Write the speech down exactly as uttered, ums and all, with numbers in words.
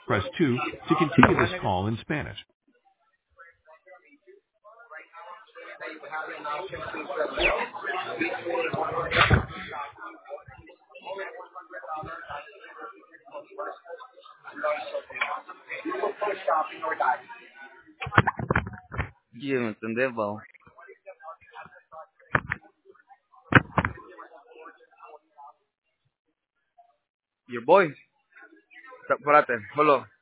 Press two to continue this call in Spanish. Yeah, ¿me entendés, babo? Your boy. Espérate, hold on.